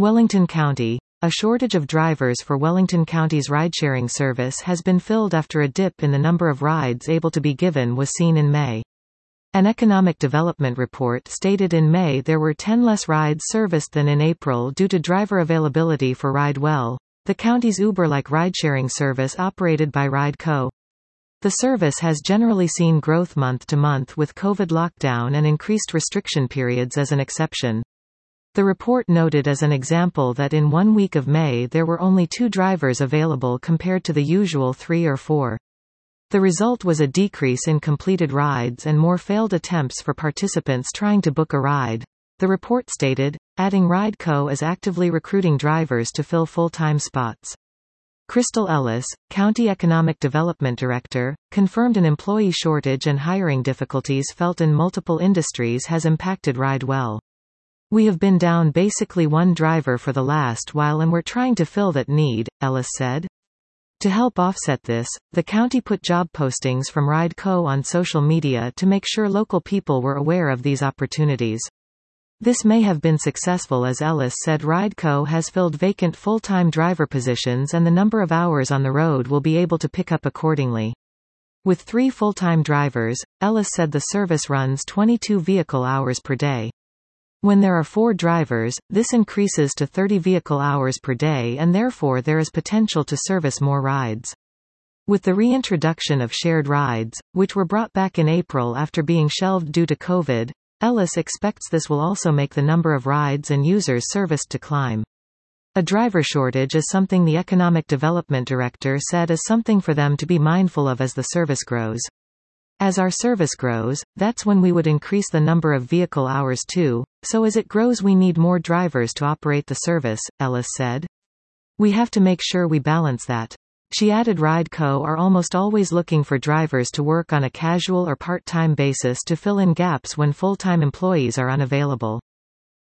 Wellington County. A shortage of drivers for Wellington County's ride-sharing service has been filled after a dip in the number of rides able to be given was seen in May. An economic development report stated in May there were 10 less rides serviced than in April due to driver availability for RideWell, the county's Uber-like ride-sharing service operated by RideCo. The service has generally seen growth month to month, with COVID lockdown and increased restriction periods as an exception. The report noted as an example that in 1 week of May there were only 2 drivers available compared to the usual 3 or 4. The result was a decrease in completed rides and more failed attempts for participants trying to book a ride, the report stated, adding RideCo is actively recruiting drivers to fill full-time spots. Crystal Ellis, County Economic Development Director, confirmed an employee shortage and hiring difficulties felt in multiple industries has impacted RideWell. We have been down basically 1 driver for the last while and we're trying to fill that need, Ellis said. To help offset this, the county put job postings from RideCo on social media to make sure local people were aware of these opportunities. This may have been successful, as Ellis said RideCo has filled vacant full-time driver positions and the number of hours on the road will be able to pick up accordingly. With 3 full-time drivers, Ellis said the service runs 22 vehicle hours per day. When there are 4 drivers, this increases to 30 vehicle hours per day and therefore there is potential to service more rides. With the reintroduction of shared rides, which were brought back in April after being shelved due to COVID, Ellis expects this will also make the number of rides and users serviced to climb. A driver shortage is something the Economic Development Director said is something for them to be mindful of as the service grows. As our service grows, that's when we would increase the number of vehicle hours too, so as it grows we need more drivers to operate the service, Ellis said. We have to make sure we balance that. She added RideCo are almost always looking for drivers to work on a casual or part-time basis to fill in gaps when full-time employees are unavailable.